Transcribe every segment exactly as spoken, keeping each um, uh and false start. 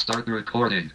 Start recording.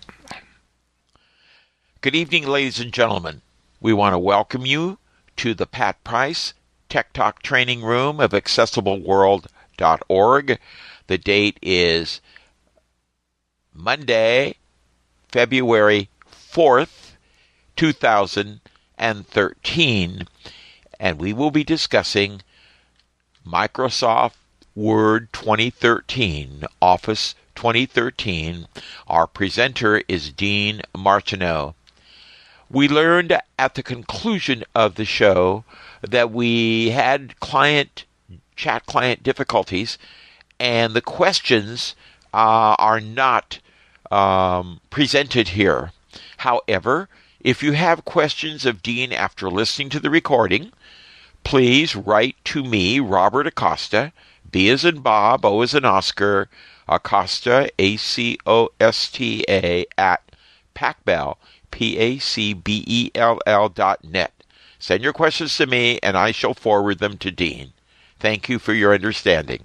Good evening, ladies and gentlemen. We want to welcome you to the Pat Price Tech Talk Training Room of accessible world dot org. The date is Monday, February fourth, two thousand thirteen, and we will be discussing Microsoft Word twenty thirteen, Office twenty thirteen. Our presenter is Dean Martineau. We learned at the conclusion of the show that we had client chat client difficulties, and the questions uh, are not um, presented here. However, if you have questions of Dean after listening to the recording, please write to me, Robert Acosta, B as in Bob, O as in Oscar, Acosta, A C O S T A, at Pacbell, P A C B E L L dot net. Send your questions to me, and I shall forward them to Dean. Thank you for your understanding.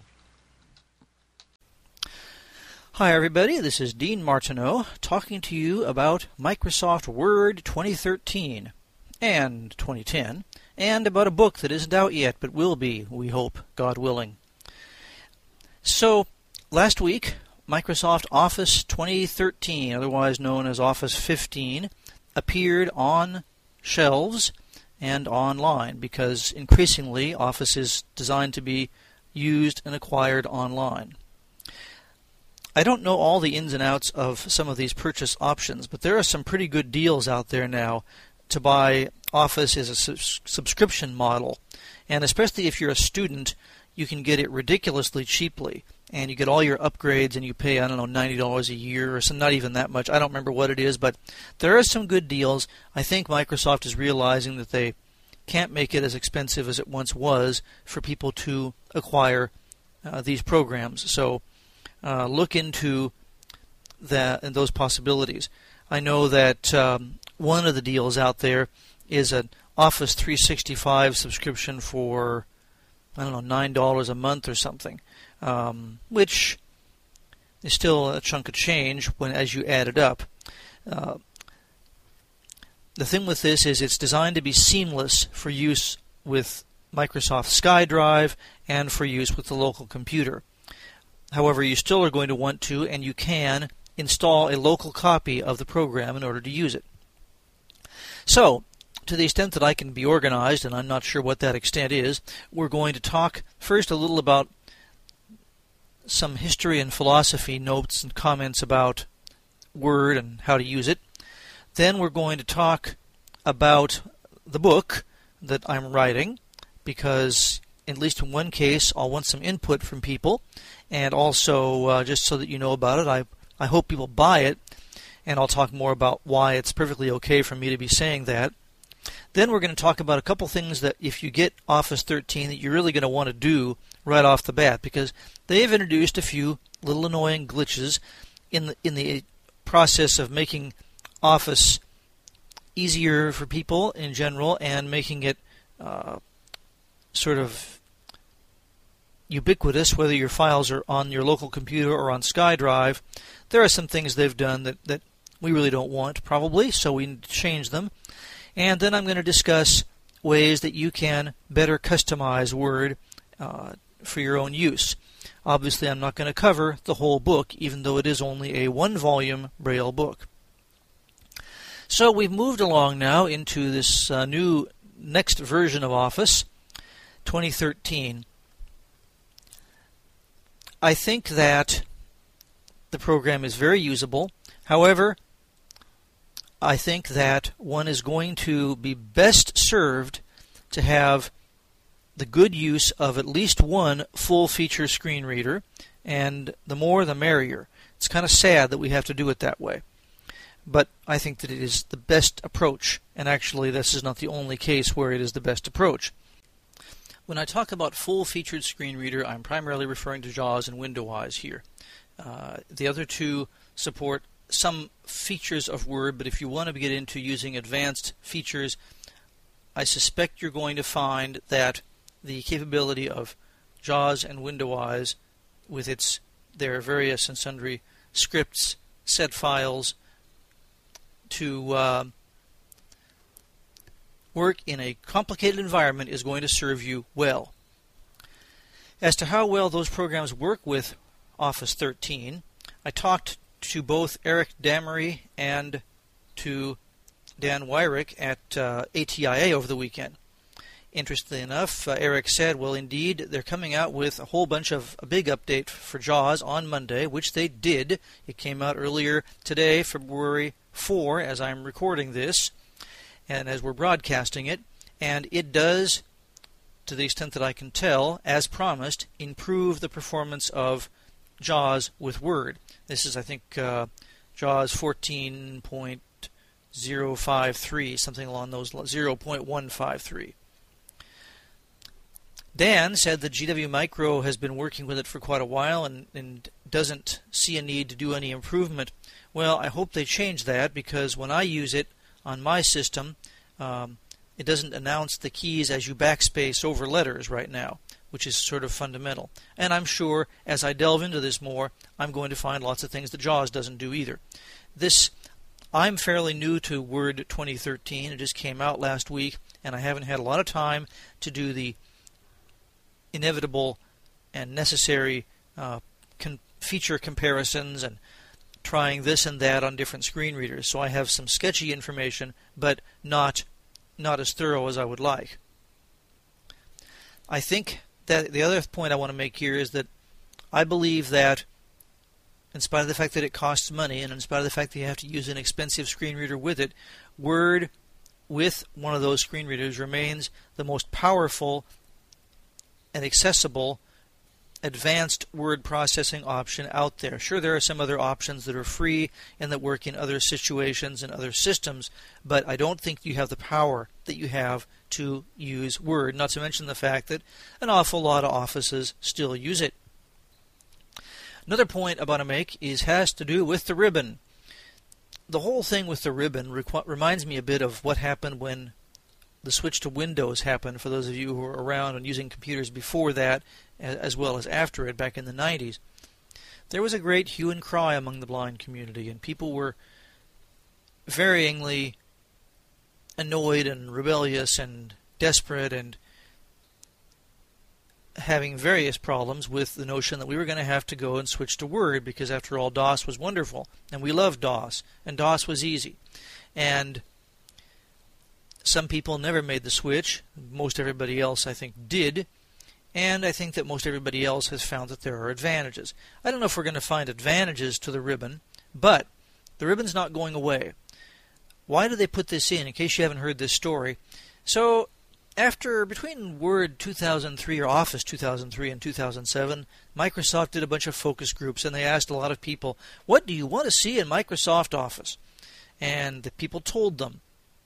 Hi, everybody. This is Dean Martineau talking to you about Microsoft Word twenty thirteen and twenty ten, and about a book that isn't out yet, but will be, we hope, God willing. So, last week, Microsoft Office twenty thirteen, otherwise known as Office fifteen, appeared on shelves and online because increasingly Office is designed to be used and acquired online. I don't know all the ins and outs of some of these purchase options, but there are some pretty good deals out there now to buy Office as a su- subscription model, and especially if you're a student, you can get it ridiculously cheaply, and you get all your upgrades, and you pay, I don't know, ninety dollars a year, or some, not even that much. I don't remember what it is, but there are some good deals. I think Microsoft is realizing that they can't make it as expensive as it once was for people to acquire uh, these programs. So uh, look into that and those possibilities. I know that um, one of the deals out there is an Office three sixty-five subscription for, I don't know, nine dollars a month or something, um, which is still a chunk of change when as you add it up. Uh, the thing with this is it's designed to be seamless for use with Microsoft SkyDrive and for use with the local computer. However, you still are going to want to, and you can, install a local copy of the program in order to use it. So, to the extent that I can be organized, and I'm not sure what that extent is, we're going to talk first a little about some history and philosophy notes and comments about Word and how to use it. Then we're going to talk about the book that I'm writing, because at least in one case I'll want some input from people, and also uh, just so that you know about it, I, I hope people buy it, and I'll talk more about why it's perfectly okay for me to be saying that. Then we're going to talk about a couple things that if you get Office thirteen that you're really going to want to do right off the bat, because they've introduced a few little annoying glitches in the, in the process of making Office easier for people in general and making it uh, sort of ubiquitous, whether your files are on your local computer or on SkyDrive. There are some things they've done that, that we really don't want, probably, so we need to change them. And then I'm going to discuss ways that you can better customize Word uh, for your own use. Obviously, I'm not going to cover the whole book, even though it is only a one-volume Braille book. So we've moved along now into this uh, new next version of Office, twenty thirteen. I think that the program is very usable. However, I think that one is going to be best served to have the good use of at least one full-feature screen reader, and the more the merrier. It's kind of sad that we have to do it that way, but I think that it is the best approach, and actually this is not the only case where it is the best approach. When I talk about full-featured screen reader, I'm primarily referring to JAWS and WindowEyes here. Uh, the other two support some features of Word, but if you want to get into using advanced features, I suspect you're going to find that the capability of JAWS and WindowEyes with its their various and sundry scripts set files to uh, work in a complicated environment is going to serve you well. As to how well those programs work with Office thirteen, I talked to both Eric Damery and to Dan Wyrick at uh, A T I A over the weekend. Interestingly enough, uh, Eric said, well, indeed, they're coming out with a whole bunch of a big update for JAWS on Monday, which they did. It came out earlier today, February fourth, as I'm recording this, and as we're broadcasting it, and it does, to the extent that I can tell, as promised, improve the performance of JAWS with Word. This is, I think, uh, JAWS fourteen point oh five three, something along those lines, zero point one five three. Dan said that G W Micro has been working with it for quite a while and, and doesn't see a need to do any improvement. Well, I hope they change that, because when I use it on my system, um, it doesn't announce the keys as you backspace over letters right now, which is sort of fundamental. And I'm sure as I delve into this more, I'm going to find lots of things that JAWS doesn't do either. This, I'm fairly new to Word twenty thirteen. It just came out last week, and I haven't had a lot of time to do the inevitable and necessary uh, con- feature comparisons and trying this and that on different screen readers. So I have some sketchy information, but not not as thorough as I would like. I think that the other point I want to make here is that I believe that in spite of the fact that it costs money, and in spite of the fact that you have to use an expensive screen reader with it, Word with one of those screen readers remains the most powerful and accessible advanced word processing option out there. Sure, there are some other options that are free and that work in other situations and other systems, but I don't think you have the power that you have to use Word, not to mention the fact that an awful lot of offices still use it. Another point I want to make is has to do with the ribbon. The whole thing with the ribbon requ- reminds me a bit of what happened when the switch to Windows happened, for those of you who were around and using computers before that, as well as after it, back in the nineties. There was a great hue and cry among the blind community, and people were varyingly annoyed and rebellious and desperate and having various problems with the notion that we were going to have to go and switch to Word, because after all, DOS was wonderful, and we loved DOS, and DOS was easy. And some people never made the switch. Most everybody else, I think, did. And I think that most everybody else has found that there are advantages. I don't know if we're going to find advantages to the ribbon, but the ribbon's not going away. Why did they put this in, in case you haven't heard this story? So, after, between Word two thousand three, or Office two thousand three and two thousand seven, Microsoft did a bunch of focus groups, and they asked a lot of people, what do you want to see in Microsoft Office? And the people told them.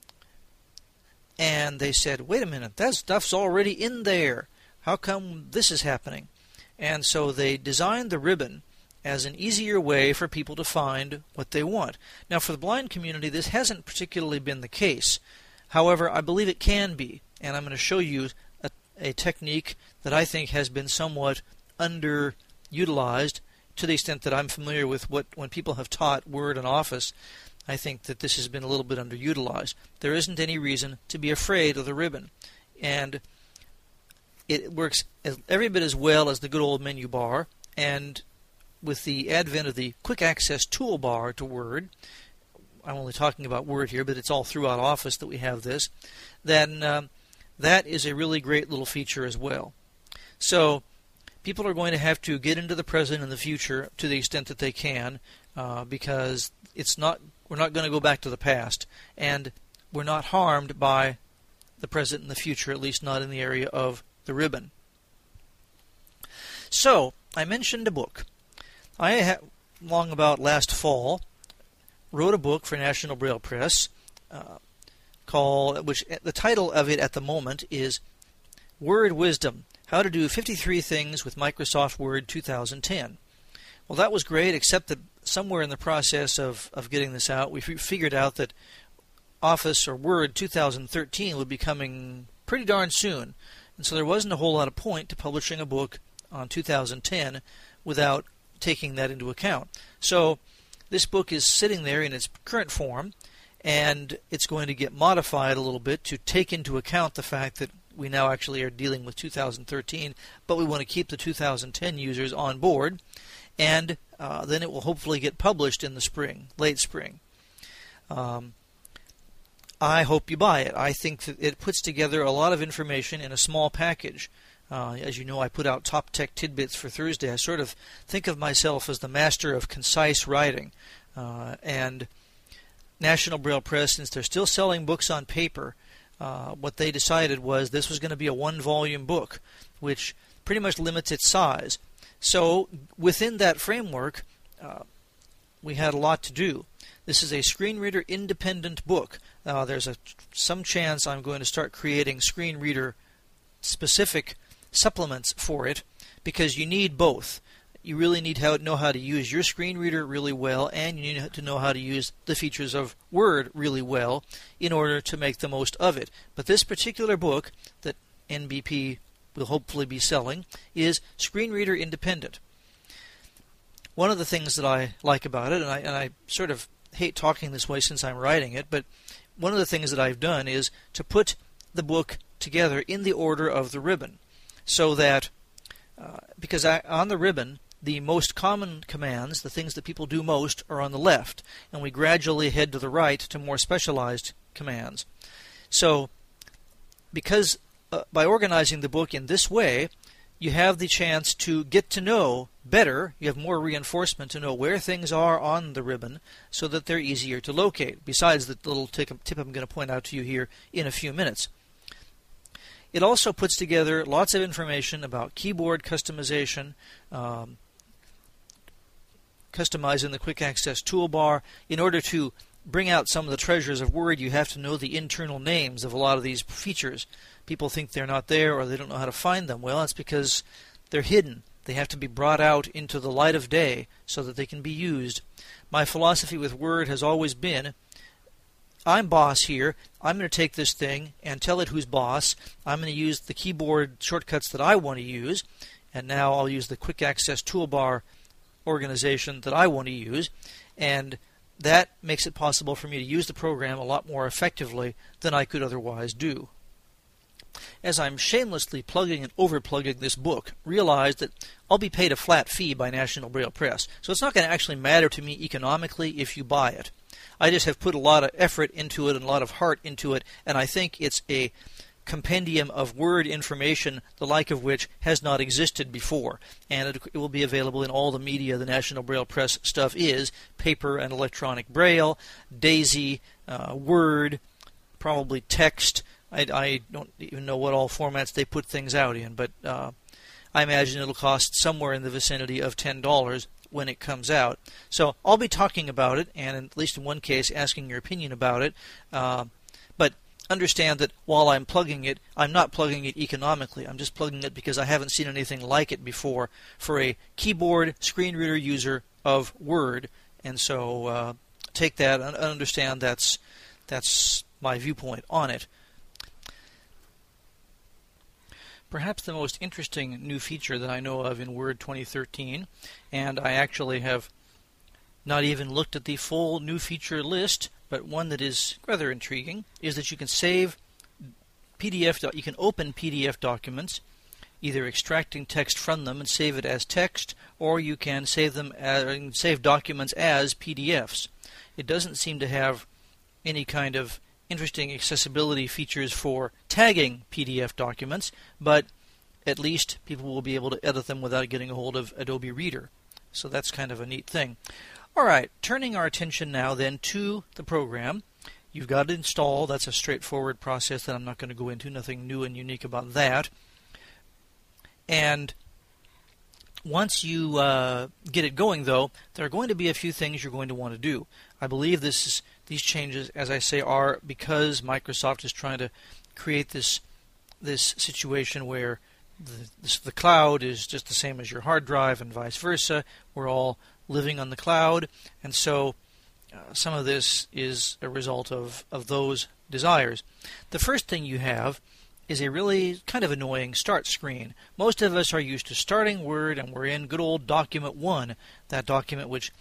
And they said, wait a minute, that stuff's already in there. How come this is happening? And so they designed the ribbon as an easier way for people to find what they want. Now, for the blind community, this hasn't particularly been the case. However, I believe it can be. And I'm going to show you a, a technique that I think has been somewhat underutilized, to the extent that I'm familiar with what when people have taught Word and Office. I think that this has been a little bit underutilized. There isn't any reason to be afraid of the ribbon. And it works every bit as well as the good old menu bar. And with the advent of the quick access toolbar to Word, I'm only talking about Word here, but it's all throughout Office that we have this, then um, that is a really great little feature as well. So people are going to have to get into the present and the future to the extent that they can, uh, because it's not we're not going to go back to the past, and we're not harmed by the present and the future, at least not in the area of the ribbon. So, I mentioned a book. I, ha- long about last fall, wrote a book for National Braille Press, uh, called, which the title of it at the moment is Word Wisdom, How to Do fifty-three Things with Microsoft Word two thousand ten. Well, that was great, except that somewhere in the process of, of getting this out, we f- figured out that Office or Word two thousand thirteen would be coming pretty darn soon. And so there wasn't a whole lot of point to publishing a book on two thousand ten without taking that into account. So this book is sitting there in its current form, and it's going to get modified a little bit to take into account the fact that we now actually are dealing with two thousand thirteen, but we want to keep the two thousand ten users on board, and uh, then it will hopefully get published in the spring, late spring. Um, I hope you buy it. I think that it puts together a lot of information in a small package. Uh, as you know, I put out Top Tech Tidbits for Thursday. I sort of think of myself as the master of concise writing, uh, and National Braille Press, since they're still selling books on paper, uh, what they decided was this was going to be a one-volume book, which pretty much limits its size. So within that framework, uh, we had a lot to do. This is a screen reader independent book. Uh, there's a some chance I'm going to start creating screen reader specific supplements for it, because you need both. You really need to know how to use your screen reader really well, and you need to know how to use the features of Word really well in order to make the most of it. But this particular book that N B P will hopefully be selling is screen reader independent. One of the things that I like about it, and I, and I sort of hate talking this way since I'm writing it, but one of the things that I've done is to put the book together in the order of the ribbon, so that, uh, because I, on the ribbon, the most common commands, the things that people do most, are on the left, and we gradually head to the right to more specialized commands. So, because uh, by organizing the book in this way, you have the chance to get to know better, you have more reinforcement to know where things are on the ribbon so that they're easier to locate, besides the little tip I'm going to point out to you here in a few minutes. It also puts together lots of information about keyboard customization, um, customizing the quick access toolbar. In order to bring out some of the treasures of Word, you have to know the internal names of a lot of these features. People think they're not there or they don't know how to find them. Well, that's because they're hidden. They have to be brought out into the light of day so that they can be used. My philosophy with Word has always been, I'm boss here. I'm going to take this thing and tell it who's boss. I'm going to use the keyboard shortcuts that I want to use, and now I'll use the quick access toolbar organization that I want to use, and that makes it possible for me to use the program a lot more effectively than I could otherwise do. As I'm shamelessly plugging and overplugging this book, realize that I'll be paid a flat fee by National Braille Press, so it's not going to actually matter to me economically if you buy it. I just have put a lot of effort into it and a lot of heart into it, and I think it's a compendium of Word information, the like of which has not existed before. And it, it will be available in all the media the National Braille Press stuff is, paper and electronic Braille, DAISY, uh, Word, probably text. I, I don't even know what all formats they put things out in, but uh, I imagine it'll cost somewhere in the vicinity of ten dollars when it comes out. So I'll be talking about it, and at least in one case asking your opinion about it. Uh, but understand that while I'm plugging it, I'm not plugging it economically. I'm just plugging it because I haven't seen anything like it before for a keyboard screen reader user of Word. And so uh, take that and understand that's that's my viewpoint on it. Perhaps the most interesting new feature that I know of in Word twenty thirteen, and I actually have not even looked at the full new feature list, but one that is rather intriguing, is that you can save P D F, you can open P D F documents, either extracting text from them and save it as text, or you can save them as, save documents as P D Fs. It doesn't seem to have any kind of interesting accessibility features for tagging P D F documents, but at least people will be able to edit them without getting a hold of Adobe Reader. So that's kind of a neat thing. Alright, turning our attention now then to the program. You've got it installed. That's a straightforward process that I'm not going to go into. Nothing new and unique about that. And once you uh, get it going, though, there are going to be a few things you're going to want to do. I believe this is, these changes, as I say, are because Microsoft is trying to create this this situation where the, this, the cloud is just the same as your hard drive and vice versa. We're all living on the cloud, and so uh, some of this is a result of, of those desires. The first thing you have is a really kind of annoying start screen. Most of us are used to starting Word, and we're in good old document one, that document which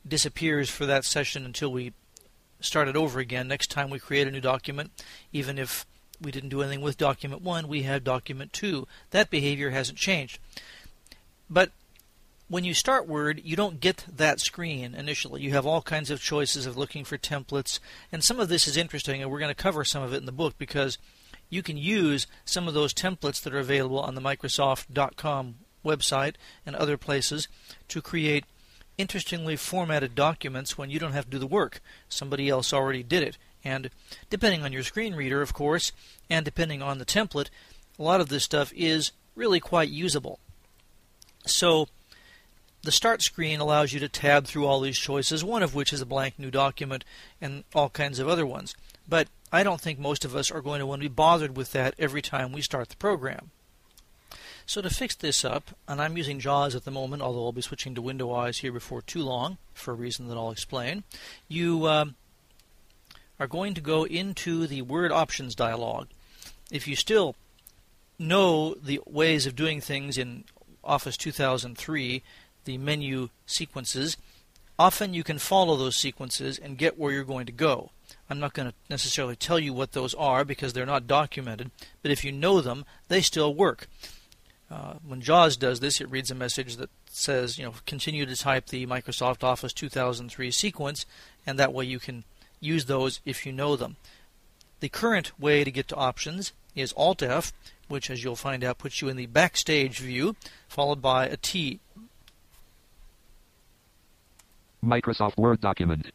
disappears for that session until we start it over again. Next time we create a new document, even if we didn't do anything with document one, we have document two. That behavior hasn't changed. But when you start Word, you don't get that screen initially. You have all kinds of choices of looking for templates, and some of this is interesting, and we're going to cover some of it in the book, because you can use some of those templates that are available on the Microsoft dot com website and other places to create interestingly formatted documents when you don't have to do the work. Somebody else already did it. And depending on your screen reader, of course, and depending on the template, a lot of this stuff is really quite usable. So the Start screen allows you to tab through all these choices, one of which is a blank new document and all kinds of other ones. But I don't think most of us are going to want to be bothered with that every time we start the program. So to fix this up, and I'm using JAWS at the moment, although I'll be switching to WindowEyes here before too long, for a reason that I'll explain, you um, are going to go into the Word Options dialog. If you still know the ways of doing things in Office two thousand three, the menu sequences, often you can follow those sequences and get where you're going to go. I'm not going to necessarily tell you what those are because they're not documented, but if you know them, they still work. Uh, when JAWS does this, it reads a message that says, you know, continue to type the Microsoft Office two thousand three sequence, and that way you can use those if you know them. The current way to get to options is Alt F, which, as you'll find out, puts you in the backstage view, followed by a T. Microsoft Word document.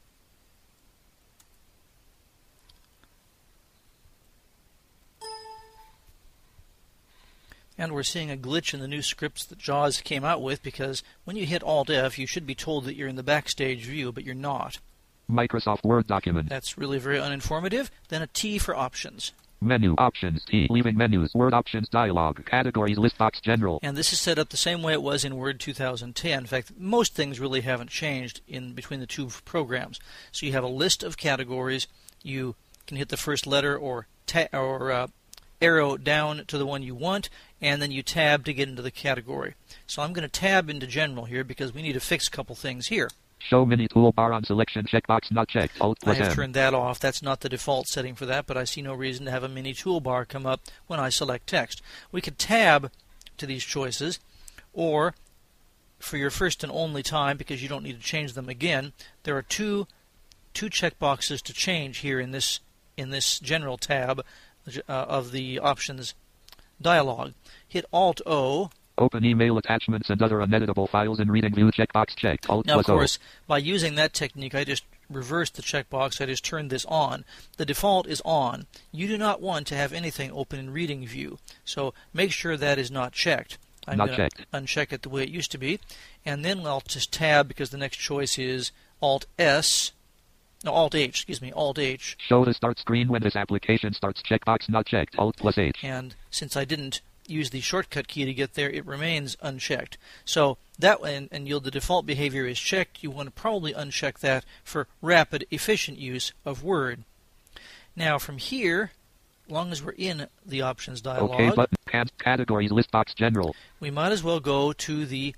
And we're seeing a glitch in the new scripts that JAWS came out with, because when you hit Alt F, you should be told that you're in the backstage view, but you're not. Microsoft Word document. That's really very uninformative. Then a T for options. Menu, options, T, leaving menus, Word options dialog, categories, list box, general. And this is set up the same way it was in Word two thousand ten. In fact, most things really haven't changed in between the two programs. So you have a list of categories. You can hit the first letter or ta or uh, arrow down to the one you want, and then you tab to get into the category. So I'm going to tab into General here because we need to fix a couple things here. Show mini toolbar on selection checkbox not checked. Alt plus I have M. turned that off. That's not the default setting for that, but I see no reason to have a mini toolbar come up when I select text. We could tab to these choices, or for your first and only time, because you don't need to change them again, there are two two checkboxes to change here in this in this General tab uh, of the Options dialog. Hit Alt O. Open email attachments and other uneditable files in reading view checkbox checked. Alt now, plus of course, O. by using that technique, I just reversed the checkbox. I just turned this on. The default is on. You do not want to have anything open in reading view, so make sure that is not checked. I'm not going checked. to uncheck it the way it used to be, and then I'll just tab because the next choice is Alt S. No, Alt H. Excuse me, Alt H. Show the start screen when this application starts checkbox not checked. Alt plus H. And since I didn't use the shortcut key to get there, it remains unchecked. So that and, and you'll, the default behavior is checked. You want to probably uncheck that for rapid, efficient use of Word. Now from here, as long as we're in the options dialog, OK button, Can categories, list box, general. We might as well go to the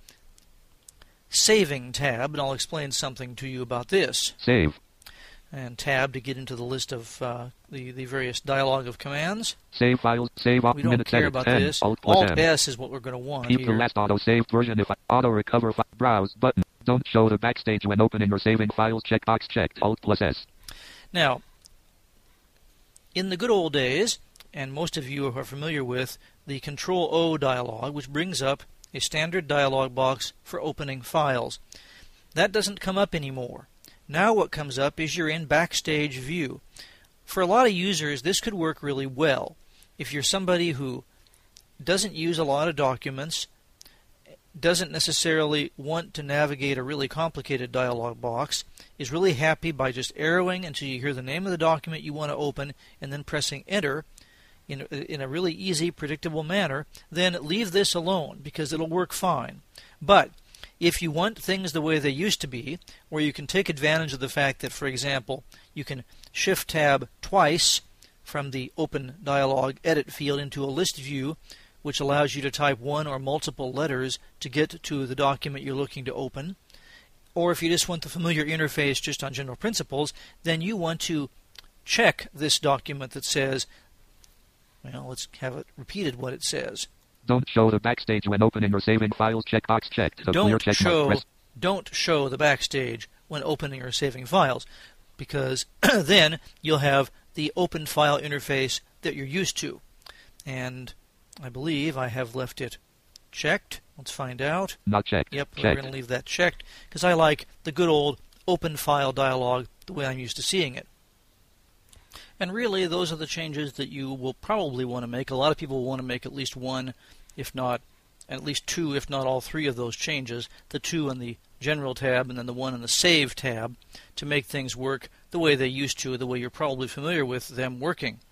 saving tab, and I'll explain something to you about this. Save. And tab to get into the list of uh, the, the various dialog of commands. Save files, save op, we don't minutes care edit, about ten, this. Alt plus Alt M. S is what we're going to want Keep here. the last auto-saved version if I auto-recover fi browse button. Don't show the backstage when opening or saving files. Checkbox checked. Alt plus S. Now, in the good old days, and most of you are familiar with the Control O dialog, which brings up a standard dialog box for opening files. That doesn't come up anymore. Now what comes up is you're in backstage view. For a lot of users, this could work really well. If you're somebody who doesn't use a lot of documents, doesn't necessarily want to navigate a really complicated dialog box, is really happy by just arrowing until you hear the name of the document you want to open and then pressing enter in, in a really easy, predictable manner, then leave this alone because it'll work fine. But if you want things the way they used to be, where you can take advantage of the fact that, for example, you can Shift-Tab twice from the Open Dialog Edit field into a list view, which allows you to type one or multiple letters to get to the document you're looking to open, Or if you just want the familiar interface just on general principles, then you want to check this document that says, well, let's have it repeated what it says. Don't show the backstage when opening or saving files. Checkbox checked. The clear Don't check mark show, press. don't show the backstage when opening or saving files, because then you'll have the open file interface that you're used to. And I believe I have left it checked. Let's find out. Not checked. Yep, we're Checked. going to leave that checked because I like the good old open file dialog the way I'm used to seeing it. And really, those are the changes that you will probably want to make. A lot of people will want to make at least one, if not at least two, if not all three of those changes, the two in the General tab and then the one in the Save tab, to make things work the way they used to, the way you're probably familiar with them working.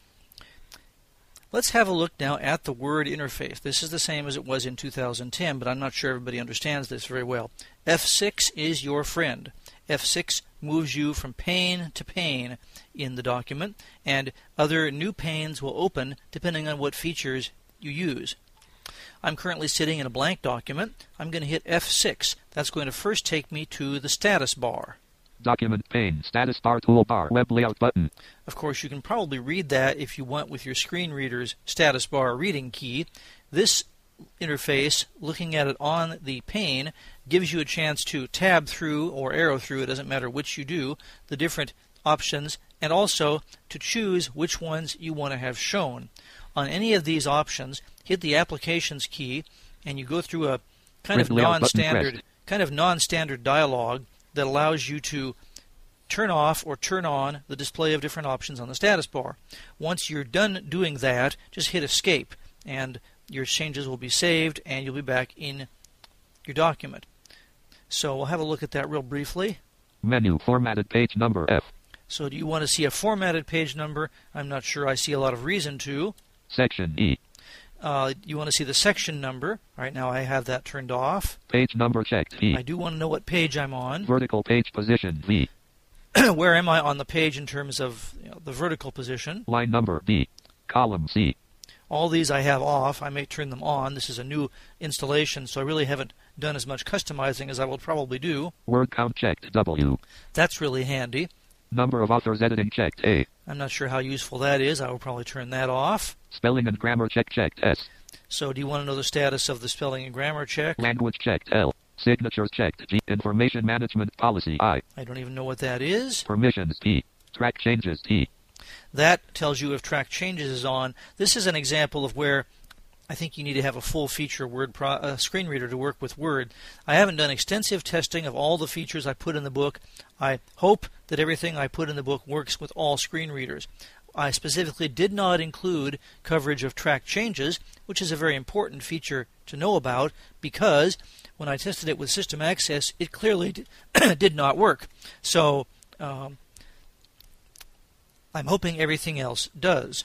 Let's have a look now at the Word interface. This is the same as it was in two thousand ten, but I'm not sure everybody understands this very well. F six is your friend. F six moves you from pane to pane in the document, and other new panes will open depending on what features you use. I'm currently sitting in a blank document. I'm going to hit F six. That's going to first take me to the status bar. Document pane, status bar, toolbar, web layout button. Of course, you can probably read that if you want with your screen reader's status bar reading key. This interface, looking at it on the pane, gives you a chance to tab through or arrow through, it doesn't matter which you do, the different options, and also to choose which ones you want to have shown. On any of these options, hit the Applications key, and you go through a kind of Print layout button non-standard, pressed. kind of non-standard dialog that allows you to turn off or turn on the display of different options on the status bar. Once you're done doing that, just hit Escape, and your changes will be saved, and you'll be back in your document. So we'll have a look at that real briefly. Menu, formatted page number F. So do you want to see a formatted page number? I'm not sure I see a lot of reason to. Section E. Uh, you want to see the section number. All right, now I have that turned off. Page number checked. V. I do want to know what page I'm on. Vertical page position. V. Where am I on the page in terms of, you know, the vertical position? Line number B. Column C. All these I have off. I may turn them on. This is a new installation, so I really haven't done as much customizing as I will probably do. Word count checked. W. That's really handy. Number of authors editing checked. A. I'm not sure how useful that is. I will probably turn that off. Spelling and grammar check checked. S. So do you want to know the status of the spelling and grammar check? Language checked. L. Signatures checked. G. Information management policy. I. I don't even know what that is. Permissions. P. Track changes. T. That tells you if track changes is on. This is an example of where I think you need to have a full feature Word pro uh, screen reader to work with Word. I haven't done extensive testing of all the features I put in the book. I hope that everything I put in the book works with all screen readers. I specifically did not include coverage of track changes, which is a very important feature to know about, because when I tested it with System Access, it clearly did, did not work. So um, I'm hoping everything else does.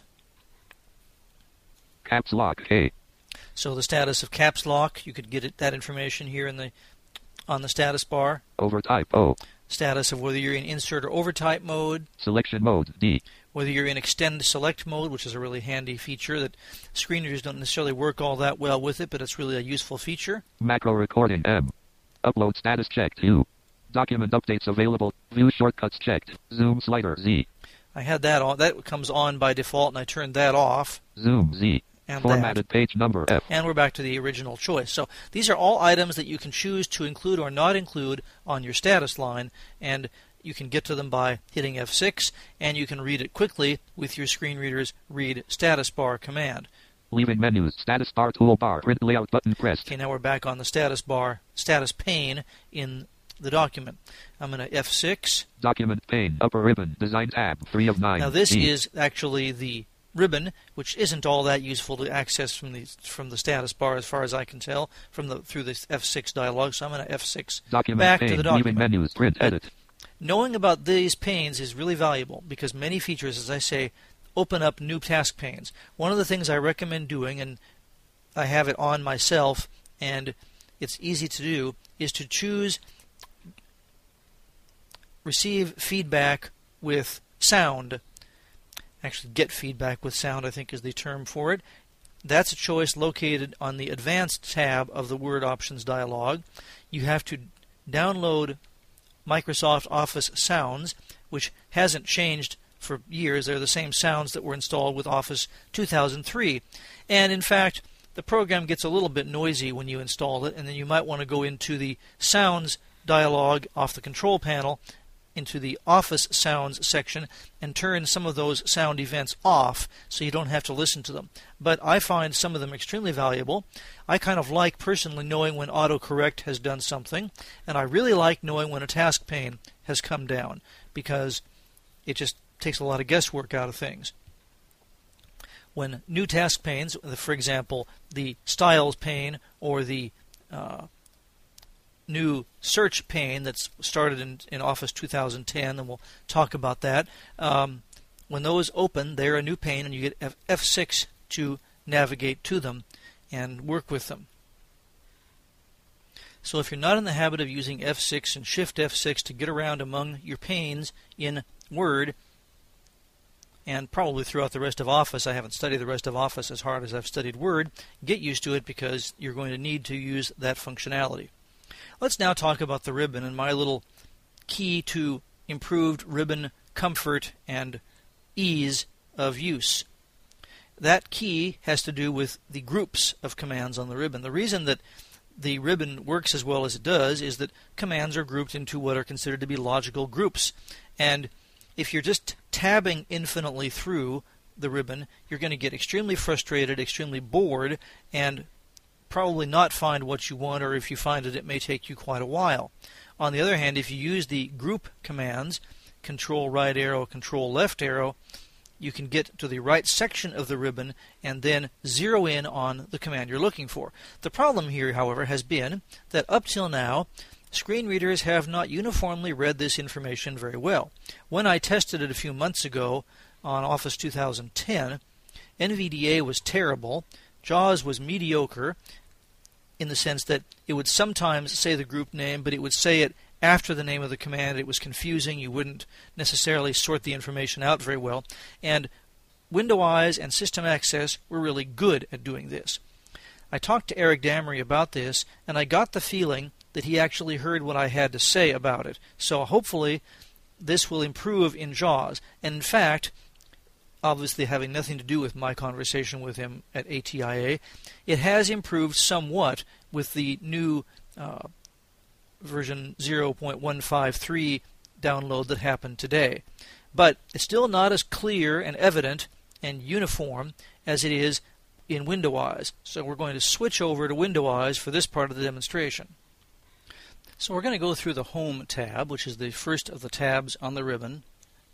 Caps lock. K. So the status of caps lock, you could get it, that information here in the on the status bar. Overtype. O. Status of whether you're in insert or overtype mode. Selection mode. D. Whether you're in extend select mode, which is a really handy feature that screen readers don't necessarily work all that well with it, but it's really a useful feature. Macro recording. M. Upload status checked. U. Document updates available. View shortcuts checked. Zoom slider. Z. I had that on. That comes on by default, and I turned that off. Zoom. Z. And Formatted that. page number F. And we're back to the original choice. So these are all items that you can choose to include or not include on your status line, and you can get to them by hitting F six, and you can read it quickly with your screen reader's read status bar command. Leaving menus. Status bar, toolbar. Print layout button pressed. Okay, now we're back on the status bar, status pane in the document. I'm going to F six. Document pane. Upper ribbon. Design tab. three of nine. Now this D. is actually the ribbon, which isn't all that useful to access from the from the status bar, as far as I can tell, from the through this F six dialog. So I'm going to F six Document back pane. to the document. Leaving menus. Print edit. Knowing about these panes is really valuable because many features, as I say, open up new task panes. One of the things I recommend doing, and I have it on myself, and it's easy to do, is to choose receive feedback with sound. Actually, get feedback with sound, I think, is the term for it. That's a choice located on the Advanced tab of the Word Options dialog. You have to download Microsoft Office sounds, which hasn't changed for years. They're the same sounds that were installed with Office two thousand three. And in fact, the program gets a little bit noisy when you install it, and then you might want to go into the Sounds dialog off the control panel, into the Office Sounds section, and turn some of those sound events off so you don't have to listen to them. But I find some of them extremely valuable. I kind of like personally knowing when autocorrect has done something, and I really like knowing when a task pane has come down, because it just takes a lot of guesswork out of things. When new task panes, for example, the Styles pane or the uh, new search pane that's started in, in Office two thousand ten, and we'll talk about that. Um, when those open, they're a new pane, and you get F six to navigate to them and work with them. So if you're not in the habit of using F six and Shift F six to get around among your panes in Word, and probably throughout the rest of Office, I haven't studied the rest of Office as hard as I've studied Word, get used to it because you're going to need to use that functionality. Let's now talk about the ribbon and my little key to improved ribbon comfort and ease of use. That key has to do with the groups of commands on the ribbon. The reason that the ribbon works as well as it does is that commands are grouped into what are considered to be logical groups. And if you're just tabbing infinitely through the ribbon, you're going to get extremely frustrated, extremely bored, and probably not find what you want, or if you find it, it may take you quite a while. On the other hand, if you use the group commands, control right arrow, control left arrow, you can get to the right section of the ribbon and then zero in on the command you're looking for. The problem here, however, has been that up till now, screen readers have not uniformly read this information very well. When I tested it a few months ago on Office two thousand ten, N V D A was terrible, JAWS was mediocre, in the sense that it would sometimes say the group name, but it would say it after the name of the command. It was confusing. You wouldn't necessarily sort the information out very well. And WindowEyes and System Access were really good at doing this. I talked to Eric Damery about this, and I got the feeling that he actually heard what I had to say about it. So hopefully this will improve in JAWS. And in fact, obviously having nothing to do with my conversation with him at A T I A, it has improved somewhat with the new uh, version zero point one five three download that happened today. But it's still not as clear and evident and uniform as it is in WindowEyes. So we're going to switch over to WindowEyes for this part of the demonstration. So we're going to go through the Home tab, which is the first of the tabs on the ribbon.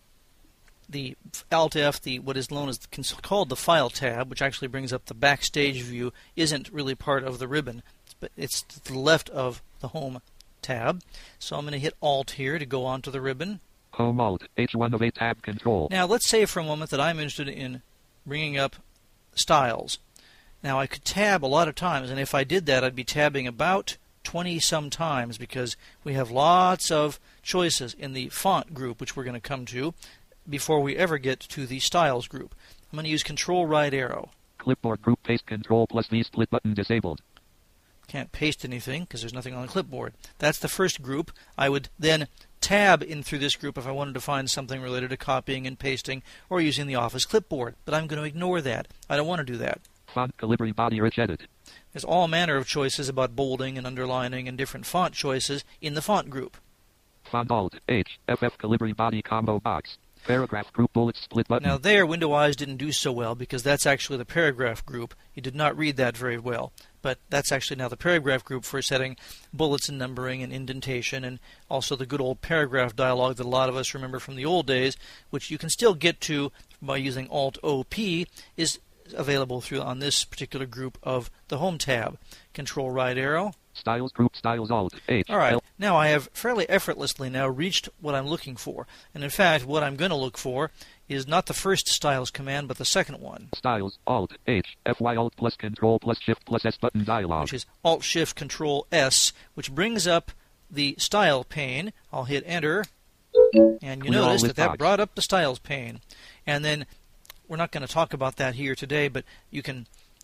The Alt F, the what is known as called the File tab, which actually brings up the Backstage view, isn't really part of the ribbon, but it's to the left of the Home tab. So I'm going to hit Alt here to go onto the ribbon. Home Alt, H one of eight tab control. Now let's say for a moment that I'm interested in bringing up styles. Now I could tab a lot of times, and if I did that, I'd be tabbing about twenty some times, because we have lots of choices in the font group, which we're going to come to before we ever get to the styles group. I'm going to use control right arrow. Clipboard group paste control plus V split button disabled. Can't paste anything because there's nothing on the clipboard. That's the first group. I would then tab in through this group if I wanted to find something related to copying and pasting or using the Office clipboard. But I'm going to ignore that. I don't want to do that. Font Calibri body rich edit. There's all manner of choices about bolding and underlining and different font choices in the font group. Font Alt H F F Calibri body combo box. Paragraph group bullet split button. Now there, WindowEyes didn't do so well because that's actually the paragraph group. You did not read that very well. But that's actually now the paragraph group for setting bullets and numbering and indentation, and also the good old paragraph dialog that a lot of us remember from the old days, which you can still get to by using Alt O P, is available through on this particular group of the Home tab. Control right arrow. Styles group Styles Alt H. All right. Now I have fairly effortlessly now reached what I'm looking for. And in fact, what I'm going to look for is not the first styles command, but the second one. Styles Alt H F Y Alt plus Control plus Shift plus S button dialog. Which is Alt Shift Control S, which brings up the style pane. I'll hit Enter, and you Clear notice all that that box. brought up the styles pane. And then we're not going to talk about that here today, but you can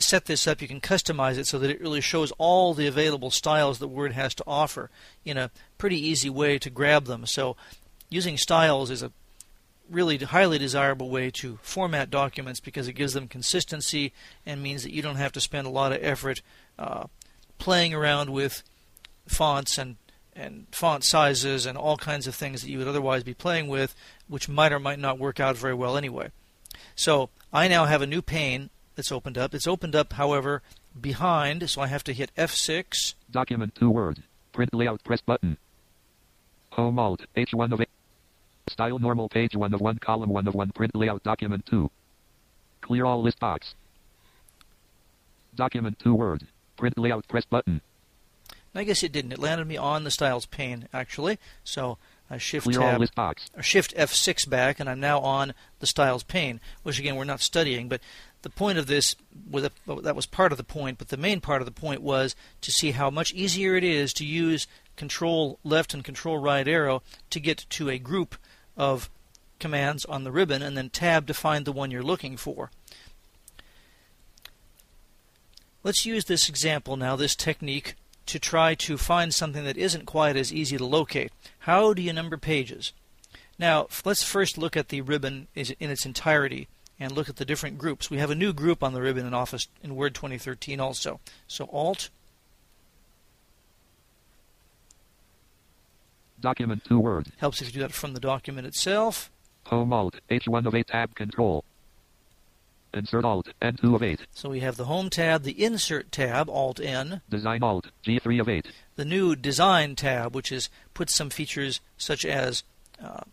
set this up, you can customize it so that it really shows all the available styles that Word has to offer in a pretty easy way to grab them. So using styles is a really highly desirable way to format documents because it gives them consistency and means that you don't have to spend a lot of effort uh, playing around with fonts and and font sizes and all kinds of things that you would otherwise be playing with, which might or might not work out very well anyway. So I now have a new pane that's opened up. It's opened up, however, behind, so I have to hit F six. Document two Word. Print layout press button. Home Alt H one of eight. Style normal page one of one column one of one print layout document two. Clear all list box. Document two Word. Print layout press button. I guess it didn't. It landed me on the styles pane actually. So I shift Clear tab all list box. or shift F six back and I'm now on the styles pane, which again we're not studying, but the point of this was a, that was part of the point, but the main part of the point was to see how much easier it is to use control left and control right arrow to get to a group of commands on the ribbon and then tab to find the one you're looking for. Let's use this example now, this technique, to try to find something that isn't quite as easy to locate. How do you number pages? Now, let's first look at the ribbon in its entirety and look at the different groups. We have a new group on the ribbon in Office in Word twenty thirteen also. So Alt, Document two Word. helps if you do that from the document itself. Home Alt H one of eight tab control. Insert Alt N two of eight. So we have the Home tab, the Insert tab, Alt N. Design Alt G three of eight. The new Design tab, which is puts some features such as uh,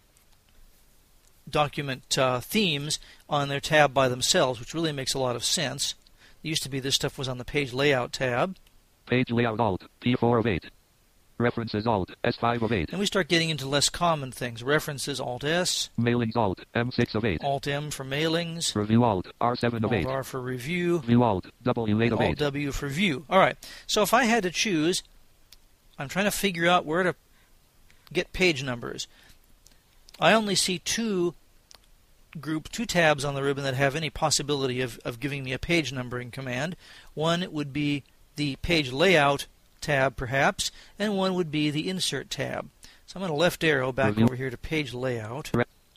document uh, themes on their tab by themselves, which really makes a lot of sense. It used to be this stuff was on the Page Layout tab. Page Layout Alt P four of eight. References Alt S five of eight. And we start getting into less common things. References Alt S. Mailings Alt M six of eight. Alt M for mailings. Review Alt R seven of eight. Alt R for review. View Alt W eight of eight. Alt W for view. All right. So if I had to choose, I'm trying to figure out where to get page numbers. I only see two group, two tabs on the ribbon that have any possibility of, of giving me a page numbering command. One would be the Page Layout tab, perhaps, and one would be the Insert tab. So I'm going to left arrow back Review. over here to Page Layout.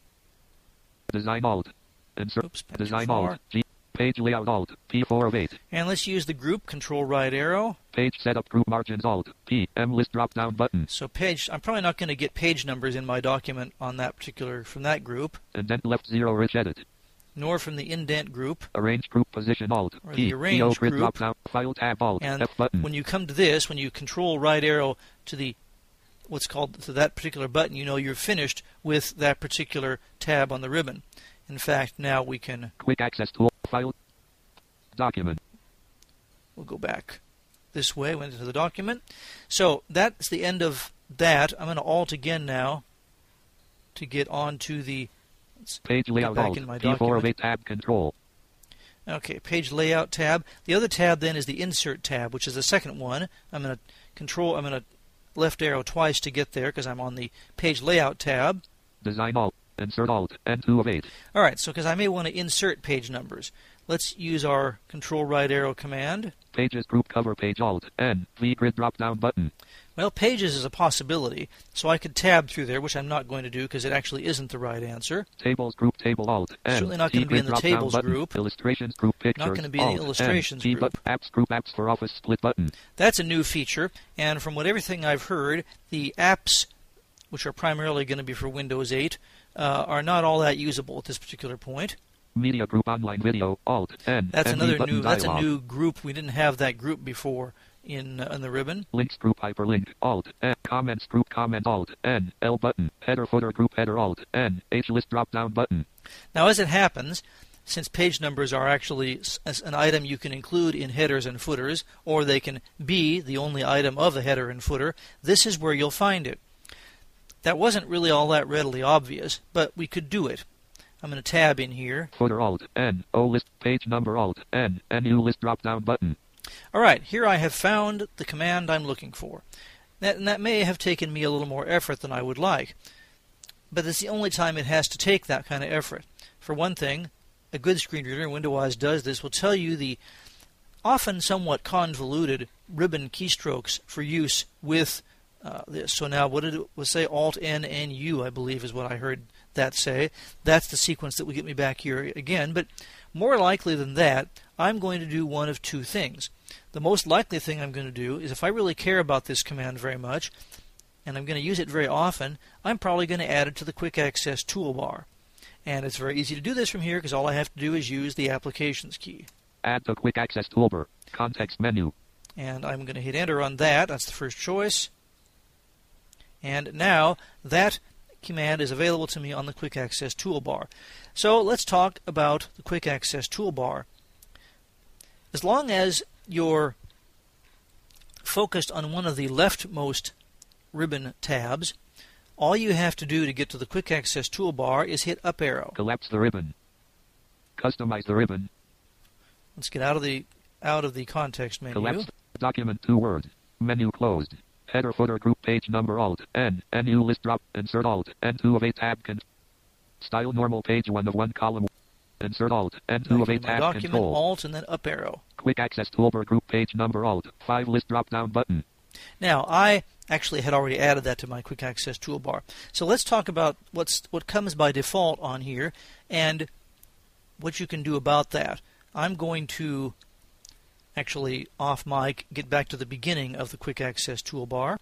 Design Alt. Insert. Oops, back too Design far. Alt G. Page Layout Alt P four of eight. And let's use the group, Control Right arrow. Page Setup Group Margins Alt P M List drop down button. So page, I'm probably not going to get page numbers in my document on that particular, from that group, Indent left zero rich edit. nor from the indent group. Arrange Group Position Alt Or P the Arrange P O grid group. drop down File tab Alt And F button. when you come to this, when you Control Right arrow to the what's called to that particular button, you know you're finished with that particular tab on the ribbon. In fact, now we can, Quick access tool File Document. we'll go back this way, went into the document. So that's the end of that. I'm going to Alt again now to get onto the let's Page get Layout back Alt in my P four of document. eight tab Control. Okay, Page Layout tab. The other tab then is the Insert tab, which is the second one. I'm going to control. I'm going to left arrow twice to get there because I'm on the Page Layout tab. Design Alt Insert Alt N two of eight. All right, so because I may want to insert page numbers, let's use our Control Right arrow command. Pages Group Cover Page Alt N V Grid drop down button. Well, pages is a possibility, so I could tab through there, which I'm not going to do because it actually isn't the right answer. Tables Group Table Alt N Certainly not T going to be in Grid the drop down Tables button. group. Illustrations Group Pictures Not going to be in the Alt N Illustrations T group. but Apps Group Apps for Office Split button. That's a new feature, and from what everything I've heard, the apps, which are primarily going to be for Windows eight, uh, are not all that usable at this particular point. Media Group Online Video Alt N That's N V another button new. That's a dialog. new group. We didn't have that group before in uh, in the ribbon. Links Group Hyperlink Alt N Comments Group Comment Alt N L button. Header Footer Group Header Alt N H List drop down button. Now, as it happens, since page numbers are actually s- as an item you can include in headers and footers, or they can be the only item of the header and footer, this is where you'll find it. That wasn't really all that readily obvious, but we could do it. I'm going to tab in here. Footer Alt N O List Page Number Alt N N U List drop down button. All right, here I have found the command I'm looking for. That, and that may have taken me a little more effort than I would like, but it's the only time it has to take that kind of effort. For one thing, a good screen reader, Windows does this, will tell you the often somewhat convoluted ribbon keystrokes for use with uh, this. So now what did it was say? Alt N N U, I believe, is what I heard that say. That's the sequence that will get me back here again. But more likely than that, I'm going to do one of two things. The most likely thing I'm going to do is, if I really care about this command very much, and I'm going to use it very often, I'm probably going to add it to the Quick Access toolbar. And it's very easy to do this from here, because all I have to do is use the Applications key. Add to Quick Access toolbar. Context menu. And I'm going to hit Enter on that. That's the first choice. And now that command is available to me on the Quick Access toolbar. So let's talk about the Quick Access toolbar. As long as you're focused on one of the leftmost ribbon tabs, all you have to do to get to the Quick Access toolbar is hit up arrow. Collapse the ribbon. Customize the ribbon. Let's get out of the out of the context menu. Collapse document two word. Menu closed. Header footer group page number Alt N N U list drop insert Alt N two of eight tab con style normal page one of one column insert Alt N two of eight tab document control Alt and then up arrow. Quick Access toolbar group page number Alt five list drop down button. Now I actually had already added that to my Quick Access toolbar. So let's talk about what's what comes by default on here and what you can do about that. I'm going to actually off mic get back to the beginning of the Quick Access toolbar.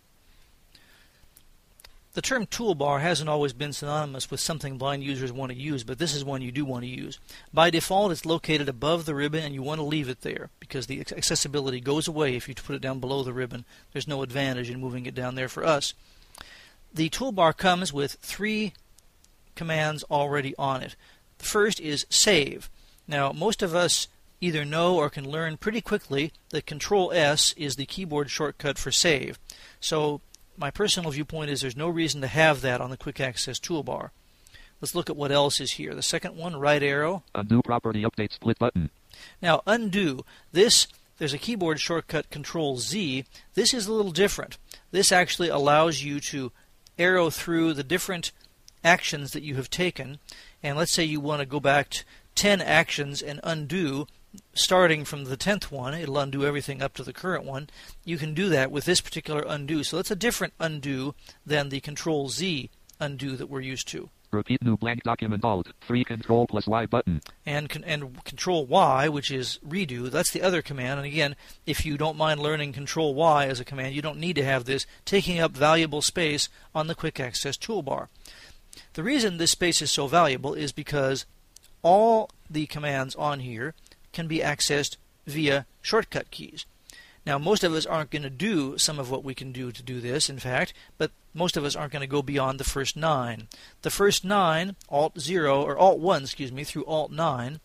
The term toolbar hasn't always been synonymous with something blind users want to use, but this is one you do want to use. By default, it's located above the ribbon, and you want to leave it there because the accessibility goes away if you put it down below the ribbon. There's no advantage in moving it down there for us. The toolbar comes with three commands already on it. The first is Save. Now, most of us either know or can learn pretty quickly that Control S is the keyboard shortcut for save. So my personal viewpoint is there's no reason to have that on the Quick Access toolbar. Let's look at what else is here. The second one, right arrow. Undo property update split button. Now, undo. This, there's a keyboard shortcut Control Z. This is a little different. This actually allows you to arrow through the different actions that you have taken. And let's say you want to go back to ten actions and undo, starting from the tenth one. It'll undo everything up to the current one. You can do that with this particular undo. So that's a different undo than the Control Z undo that we're used to. Repeat new blank document Alt three Control plus Y button. And and Control Y, which is redo, that's the other command. And again, if you don't mind learning Control Y as a command, you don't need to have this taking up valuable space on the Quick Access toolbar. The reason this space is so valuable is because all the commands on here can be accessed via shortcut keys. Now, most of us aren't going to do some of what we can do to do this, in fact, but most of us aren't going to go beyond the first nine. The first nine, Alt zero, or Alt one, excuse me, through Alt nine,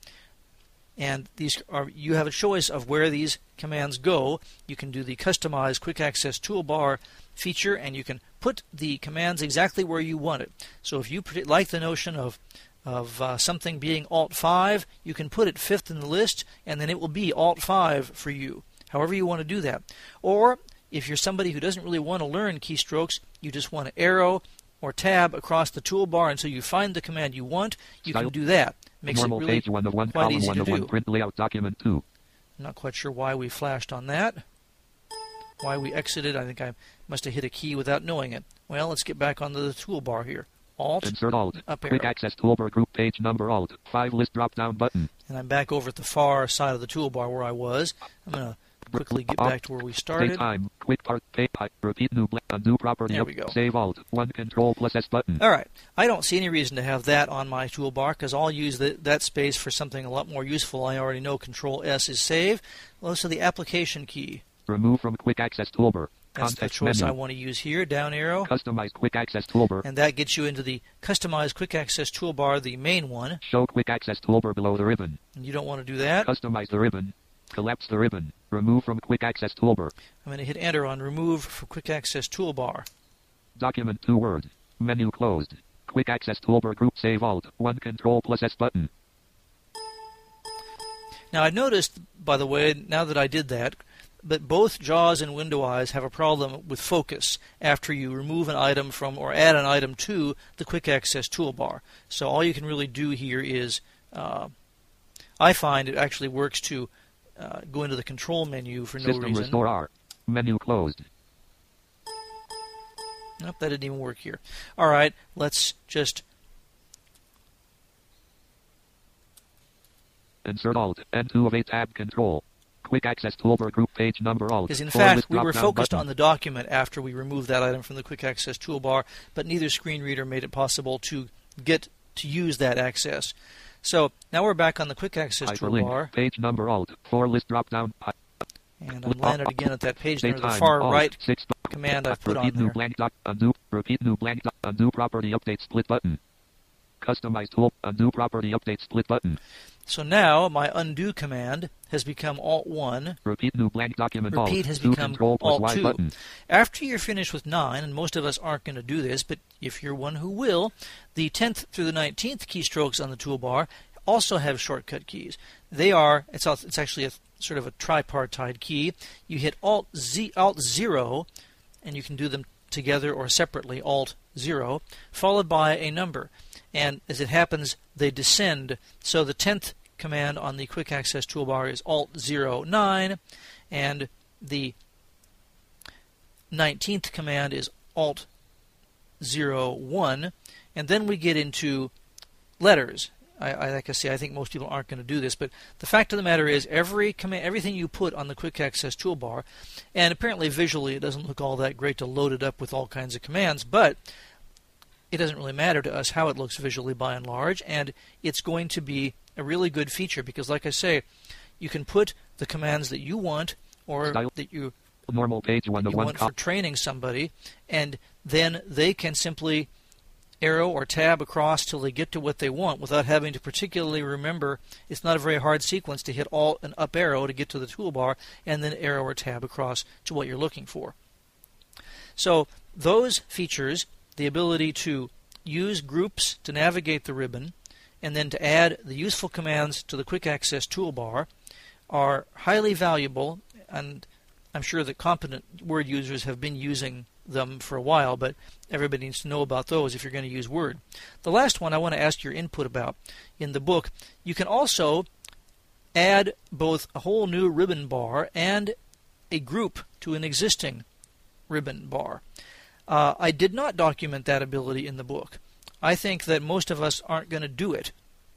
and these are, you have a choice of where these commands go. You can do the Customize Quick Access Toolbar feature, and you can put the commands exactly where you want it. So if you like the notion of of uh, something being Alt five, you can put it fifth in the list, and then it will be Alt five for you, however you want to do that. Or if you're somebody who doesn't really want to learn keystrokes, you just want to arrow or tab across the toolbar until you find the command you want, you Style. can do that. Makes Normal it really page one of one quite column easy one to of do. one print layout document two. I'm not quite sure why we flashed on that. Why we exited. I think I must have hit a key without knowing it. Well, let's get back onto the toolbar here. Alt, Insert Alt. up Quick arrow. Access toolbar group page number Alt five list drop down button. And I'm back over at the far side of the toolbar where I was. I'm going to quickly get back to where we started. Take time. Quick part. Pay, pi- repeat new blank. Undo property. There up, we go. Save Alt one Control plus S button. All right. I don't see any reason to have that on my toolbar because I'll use the, that space for something a lot more useful. I already know Control S is save. Well, so the application key. Remove from Quick Access toolbar. That's the Context choice menu. I want to use here. Down arrow. Customize Quick Access toolbar. And that gets you into the Customize Quick Access toolbar, the main one. Show Quick Access toolbar below the ribbon. And you don't want to do that. Customize the ribbon. Collapse the ribbon. Remove from Quick Access toolbar. I'm going to hit Enter on Remove from Quick Access toolbar. Document two word. Menu closed. Quick Access toolbar group Save Alt one Control plus S button. Now I noticed, by the way, now that I did that, that both JAWS and WindowEyes have a problem with focus after you remove an item from or add an item to the Quick Access toolbar. So all you can really do here is, uh, I find it actually works to uh, go into the control menu for no System reason. restore R. Menu closed. Nope, that didn't even work here. All right, let's just Insert Alt. N two of eight tab control. Quick access toolbar group page number Alt. Because in Four fact, list we were drop-down focused button. on the document after we removed that item from the quick access toolbar, but neither screen reader made it possible to get to use that access. So now we're back on the quick access Hyperlink. toolbar, Page number Alt. Four list drop down. and I'm landed again at that page near the Daytime, far Alt, right six, command I've put on repeat new there. blank doc. Undo. Repeat new blank doc. Undo property update split button. Customize tool. Undo property update split button. So now my undo command has become Alt one. Repeat new blank document Alt. Repeat has two become control plus Alt Y two. button. After you're finished with nine, and most of us aren't going to do this, but if you're one who will, the tenth through the nineteenth keystrokes on the toolbar also have shortcut keys. They are, it's, it's actually a sort of a tripartite key. You hit Alt Z, Alt zero, and you can do them together or separately, Alt zero, followed by a number. And as it happens, they descend. So the tenth command on the quick access toolbar is Alt zero nine, and the nineteenth command is Alt zero one, and then we get into letters. I, I, like I say, I think most people aren't going to do this, but the fact of the matter is, every command, everything you put on the quick access toolbar, and apparently visually it doesn't look all that great to load it up with all kinds of commands, but it doesn't really matter to us how it looks visually by and large, and it's going to be a really good feature because, like I say, you can put the commands that you want or Style. that you, Normal page one you of one. want col- for training somebody, and then they can simply arrow or tab across till they get to what they want without having to particularly remember. It's not a very hard sequence to hit Alt and up arrow to get to the toolbar and then arrow or tab across to what you're looking for. So those features, the ability to use groups to navigate the ribbon and then to add the useful commands to the quick access toolbar, are highly valuable, and I'm sure that competent Word users have been using them for a while, but everybody needs to know about those if you're going to use Word. The last one I want to ask your input about in the book, you can also add both a whole new ribbon bar and a group to an existing ribbon bar. Uh, I did not document that ability in the book. I think that most of us aren't going to do it.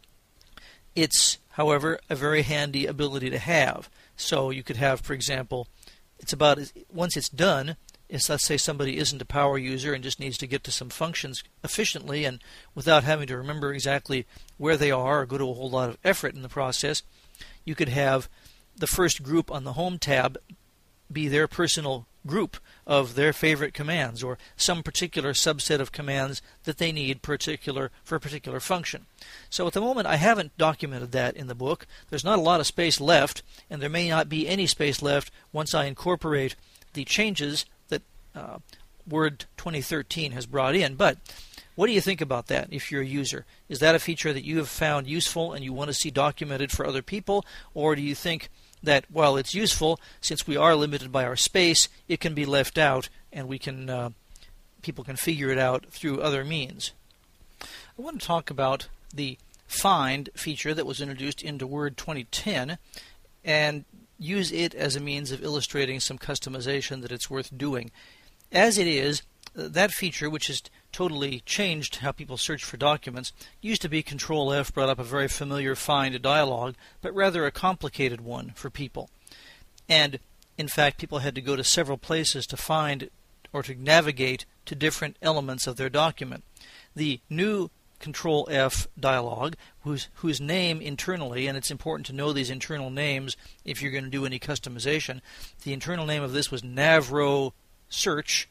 It's, however, a very handy ability to have. So you could have, for example, it's about, once it's done, is let's say somebody isn't a power user and just needs to get to some functions efficiently and without having to remember exactly where they are or go to a whole lot of effort in the process, you could have the first group on the Home tab be their personal group of their favorite commands or some particular subset of commands that they need particular for a particular function. So at the moment I haven't documented that in the book. There's not a lot of space left, and there may not be any space left once I incorporate the changes that uh, Word twenty thirteen has brought in. But what do you think about that if you're a user? Is that a feature that you have found useful and you want to see documented for other people, or do you think that while it's useful, since we are limited by our space, it can be left out and we can uh, people can figure it out through other means? I want to talk about the Find feature that was introduced into Word twenty ten and use it as a means of illustrating some customization that it's worth doing. As it is, that feature, which has totally changed how people search for documents, used to be Control F brought up a very familiar find dialog, but rather a complicated one for people. And in fact, people had to go to several places to find or to navigate to different elements of their document. The new Control F dialog, whose, whose name internally, and it's important to know these internal names if you're going to do any customization, the internal name of this was Navro Search,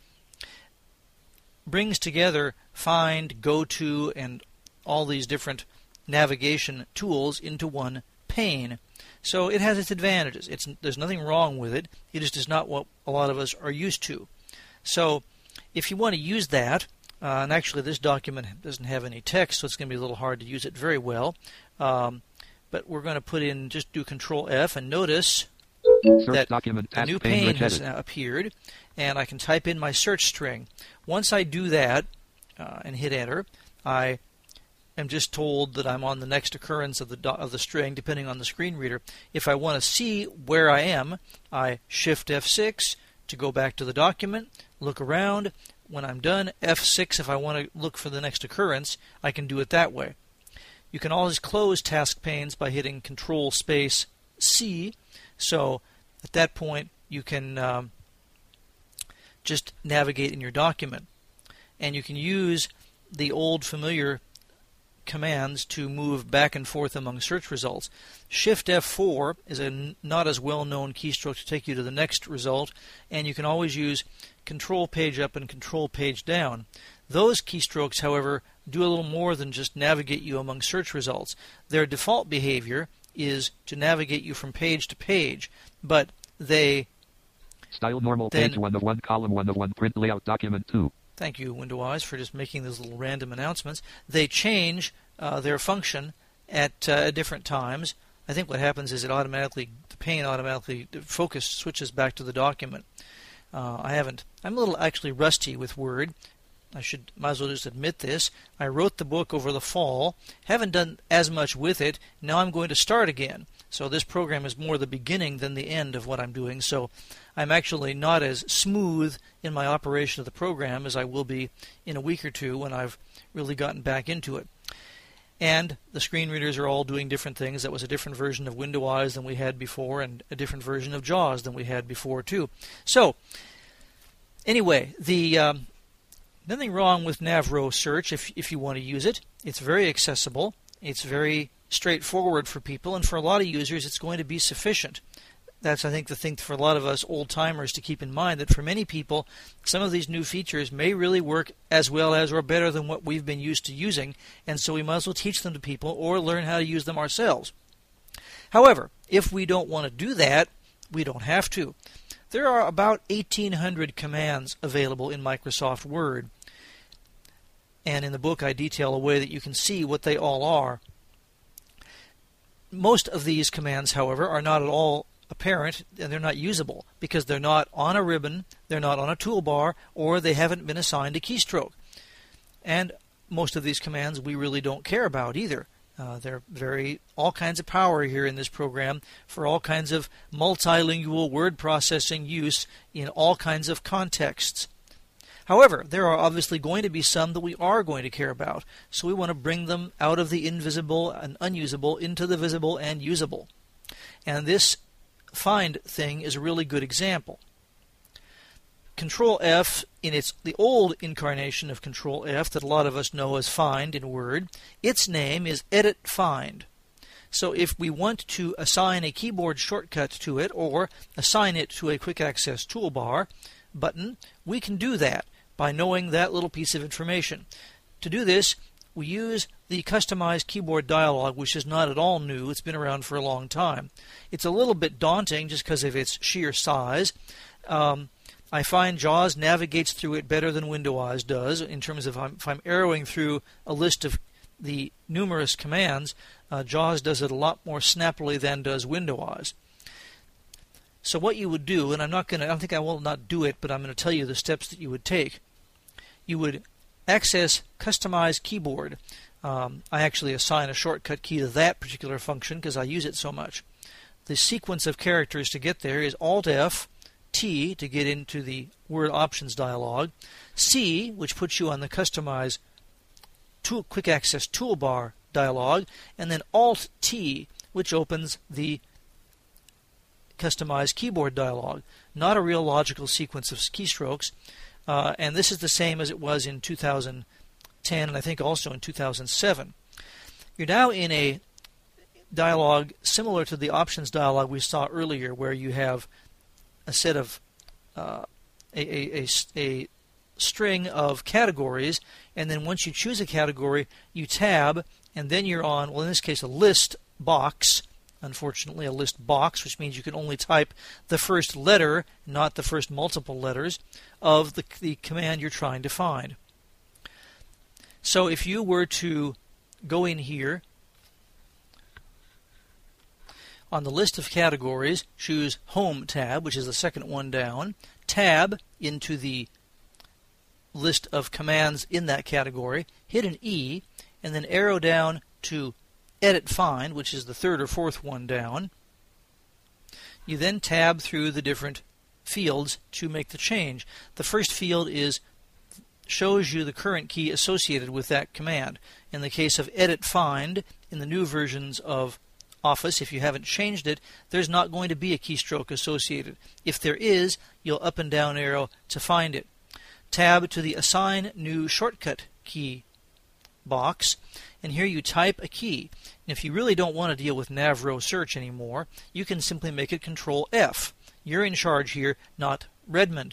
brings together Find, Go To, and all these different navigation tools into one pane. So it has its advantages. It's, there's nothing wrong with it. It is just not what a lot of us are used to. So if you want to use that, uh, and actually this document doesn't have any text, so it's going to be a little hard to use it very well. Um, but we're going to put in, just do Control F, and notice Search that document, a new pane, pane rich has edit. now appeared, and I can type in my search string. Once I do that uh, and hit enter, I am just told that I'm on the next occurrence of the do- of the string, depending on the screen reader. If I want to see where I am, I Shift F six to go back to the document, look around. When I'm done, F six if I want to look for the next occurrence, I can do it that way. You can always close task panes by hitting Control Space C. So at that point, you can um, just navigate in your document. And you can use the old familiar commands to move back and forth among search results. Shift F four is a n- not as well-known keystroke to take you to the next result, and you can always use Control Page Up and Control Page Down. Those keystrokes, however, do a little more than just navigate you among search results. Their default behavior is to navigate you from page to page, but they... Style normal then, page one of one, column one of one, print layout document two. Thank you, WindowEyes, for just making those little random announcements. They change uh, their function at uh, different times. I think what happens is it automatically, the pane automatically, the focus switches back to the document. Uh, I haven't, I'm a little actually rusty with Word. I should, might as well just admit this. I wrote the book over the fall, haven't done as much with it. Now I'm going to start again. So this program is more the beginning than the end of what I'm doing. So I'm actually not as smooth in my operation of the program as I will be in a week or two when I've really gotten back into it. And the screen readers are all doing different things. That was a different version of WindowEyes than we had before, and a different version of JAWS than we had before too. So anyway, the um, nothing wrong with Navro search if if you want to use it. It's very accessible. It's very straightforward for people, and for a lot of users it's going to be sufficient. That's, I think, the thing for a lot of us old-timers to keep in mind, that for many people some of these new features may really work as well as or better than what we've been used to using, and so we might as well teach them to people or learn how to use them ourselves. However, if we don't want to do that, we don't have to. There are about eighteen hundred commands available in Microsoft Word, and in the book I detail a way that you can see what they all are. Most of these commands, however, are not at all apparent, and they're not usable because they're not on a ribbon, they're not on a toolbar, or they haven't been assigned a keystroke. And most of these commands we really don't care about either. Uh, they're very all kinds of power here in this program for all kinds of multilingual word processing use in all kinds of contexts. However, there are obviously going to be some that we are going to care about, so we want to bring them out of the invisible and unusable into the visible and usable. And this find thing is a really good example. Control F, in its the old incarnation of Control F that a lot of us know as find in Word, its name is Edit Find. So if we want to assign a keyboard shortcut to it or assign it to a quick access toolbar button, we can do that by knowing that little piece of information. To do this, we use the customized keyboard dialog, which is not at all new. It's been around for a long time. It's a little bit daunting just because of its sheer size. Um, I find JAWS navigates through it better than WindowEyes does in terms of if I'm arrowing through a list of the numerous commands, uh, JAWS does it a lot more snappily than does WindowEyes. So what you would do, and I'm not going to, I don't think I will not do it, but I'm going to tell you the steps that you would take. You would access Customize Keyboard. Um, I actually assign a shortcut key to that particular function because I use it so much. The sequence of characters to get there is Alt F, T to get into the Word Options dialog, C, which puts you on the Customize tool, Quick Access Toolbar dialog, and then Alt T, which opens the Customize Keyboard dialog. Not a real logical sequence of keystrokes. Uh, and this is the same as it was in two thousand ten and I think also in two thousand seven. You're now in a dialog similar to the options dialog we saw earlier, where you have a set of uh, a, a, a, a string of categories, and then once you choose a category, you tab, and then you're on, well in this case, a list box. Unfortunately, a list box, which means you can only type the first letter, not the first multiple letters, of the, the command you're trying to find. So if you were to go in here, on the list of categories, choose Home tab, which is the second one down, tab into the list of commands in that category, hit an E, and then arrow down to Edit Find, which is the third or fourth one down. You then tab through the different fields to make the change. The first field is shows you the current key associated with that command. In the case of Edit Find, in the new versions of Office, if you haven't changed it, there's not going to be a keystroke associated. If there is, you'll up and down arrow to find it. Tab to the Assign New Shortcut key box, and here you type a key. And if you really don't want to deal with Navro search anymore, you can simply make it Control F. You're in charge here, not Redmond.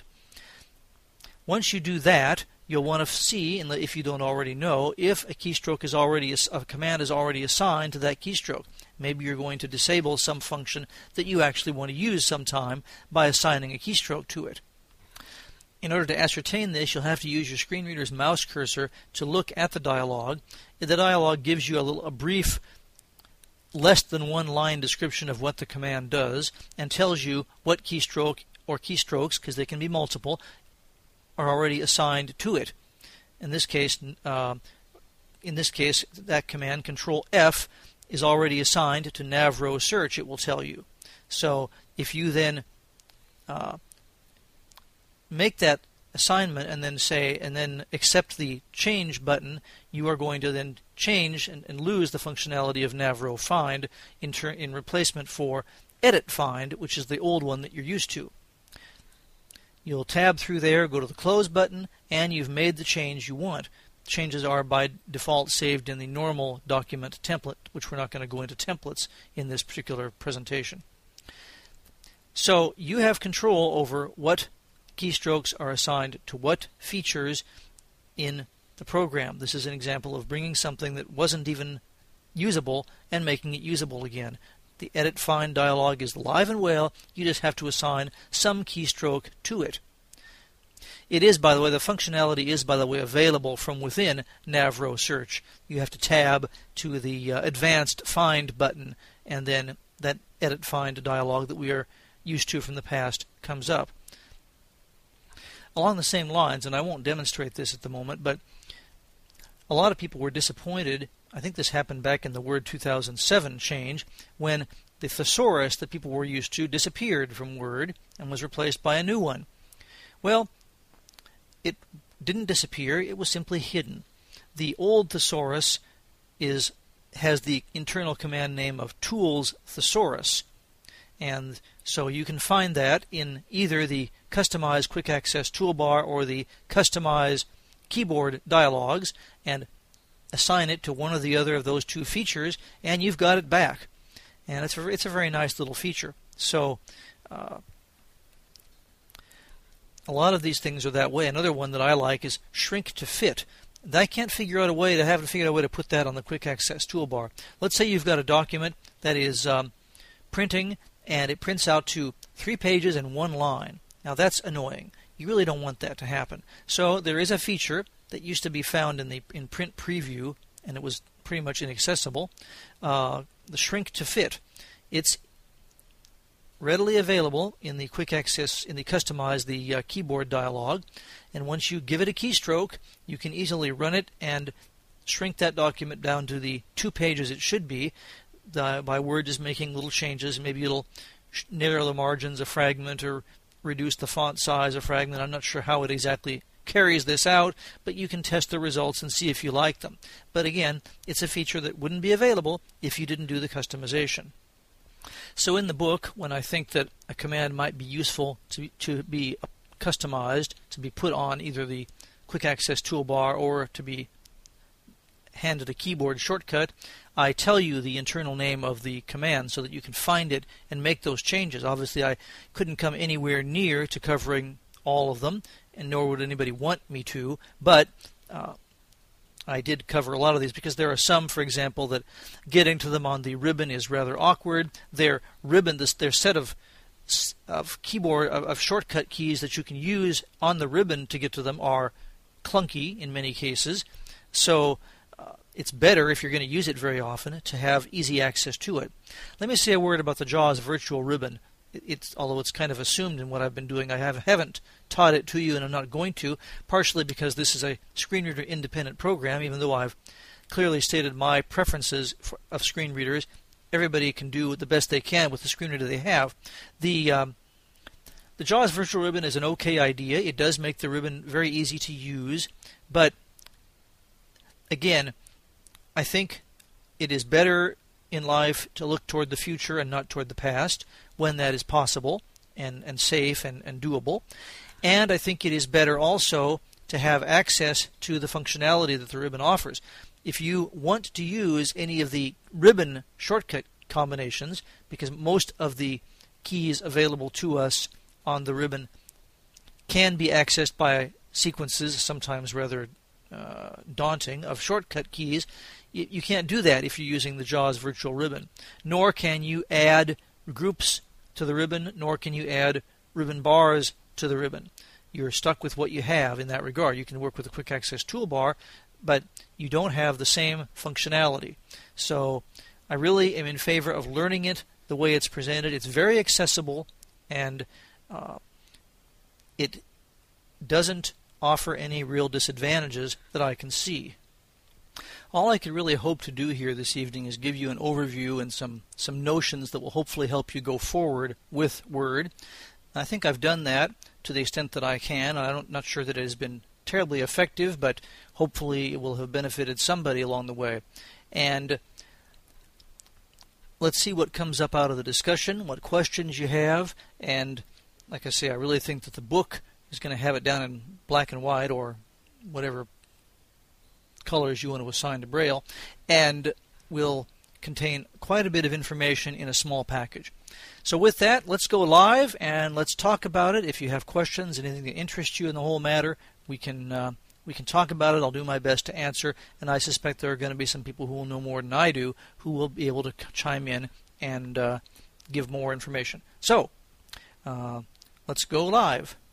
Once you do that, you'll want to see, if you don't already know, if a keystroke is already a command is already assigned to that keystroke. Maybe you're going to disable some function that you actually want to use sometime by assigning a keystroke to it. In order to ascertain this, you'll have to use your screen reader's mouse cursor to look at the dialog. The dialog gives you a little a brief, less than one line description of what the command does, and tells you what keystroke or keystrokes, because they can be multiple, are already assigned to it. In this case, uh, in this case, that command Control F is already assigned to Navro search. It will tell you. So if you then uh, make that assignment and then say and then accept the change button, you are going to then change and, and lose the functionality of Navro Find in, ter in replacement for Edit Find, which is the old one that you're used to. You'll tab through there, go to the Close button, and you've made the change you want. Changes are by default saved in the normal document template, which we're not going to go into templates in this particular presentation. So you have control over what keystrokes are assigned to what features in the program. This is an example of bringing something that wasn't even usable and making it usable again. The Edit Find dialog is alive and well. You just have to assign some keystroke to it. It is, by the way, the functionality is, by the way, available from within Navro Search. You have to tab to the uh, Advanced Find button, and then that Edit Find dialog that we are used to from the past comes up. Along the same lines, and I won't demonstrate this at the moment, but a lot of people were disappointed. I think this happened back in the Word two thousand seven change, when the thesaurus that people were used to disappeared from Word and was replaced by a new one. Well, it didn't disappear, it was simply hidden. The old thesaurus is has the internal command name of Tools Thesaurus, and so you can find that in either the Customize Quick Access Toolbar or the Customize Keyboard dialogues, and assign it to one or the other of those two features, and you've got it back. And it's a, it's a very nice little feature. So uh, a lot of these things are that way. Another one that I like is Shrink to Fit. And I can't figure out a way to have to figure out a way to put that on the Quick Access Toolbar. Let's say you've got a document that is um, printing, and it prints out to three pages and one line. Now that's annoying. You really don't want that to happen. So there is a feature that used to be found in the in Print Preview, and it was pretty much inaccessible. Uh, the Shrink to Fit. It's readily available in the Quick Access, in the Customize the uh, Keyboard dialog, and once you give it a keystroke, you can easily run it and shrink that document down to the two pages it should be. The, by Word just making little changes. Maybe it'll narrow the margins a fragment or reduce the font size a fragment. I'm not sure how it exactly carries this out, but you can test the results and see if you like them. But again, it's a feature that wouldn't be available if you didn't do the customization. So in the book, when I think that a command might be useful to, to be customized, to be put on either the Quick Access Toolbar or to be handed a keyboard shortcut, I tell you the internal name of the command so that you can find it and make those changes. Obviously, I couldn't come anywhere near to covering all of them, and nor would anybody want me to, but uh, I did cover a lot of these because there are some, for example, that getting to them on the ribbon is rather awkward. Their ribbon, this, their set of of keyboard of, of shortcut keys that you can use on the ribbon to get to them are clunky in many cases. So uh, it's better, if you're going to use it very often, to have easy access to it. Let me say a word about the JAWS virtual ribbon. It's, although it's kind of assumed in what I've been doing, I have, haven't taught it to you, and I'm not going to, partially because this is a screen reader independent program, even though I've clearly stated my preferences for, of screen readers. Everybody can do the best they can with the screen reader they have. The um, the JAWS Virtual Ribbon is an okay idea. It does make the ribbon very easy to use, but again, I think it is better in life to look toward the future and not toward the past when that is possible and, and safe and, and doable. And I think it is better also to have access to the functionality that the ribbon offers. If you want to use any of the ribbon shortcut combinations, because most of the keys available to us on the ribbon can be accessed by sequences, sometimes rather uh, daunting, of shortcut keys, you, you can't do that if you're using the JAWS Virtual Ribbon. Nor can you add groups to the ribbon, nor can you add ribbon bars to the ribbon. You're stuck with what you have in that regard. You can work with a quick access toolbar, but you don't have the same functionality. So I really am in favor of learning it the way it's presented. It's very accessible, and uh, it doesn't offer any real disadvantages that I can see. All I could really hope to do here this evening is give you an overview and some, some notions that will hopefully help you go forward with Word. I think I've done that to the extent that I can. I'm not sure that it has been terribly effective, but hopefully it will have benefited somebody along the way. And let's see what comes up out of the discussion, what questions you have, and like I say, I really think that the book is going to have it down in black and white or whatever colors you want to assign to Braille, and will contain quite a bit of information in a small package. So with that, let's go live and let's talk about it. If you have questions, anything that interests you in the whole matter, we can uh, we can talk about it. I'll do my best to answer, and I suspect there are going to be some people who will know more than I do who will be able to chime in and uh, give more information. So, uh, let's go live.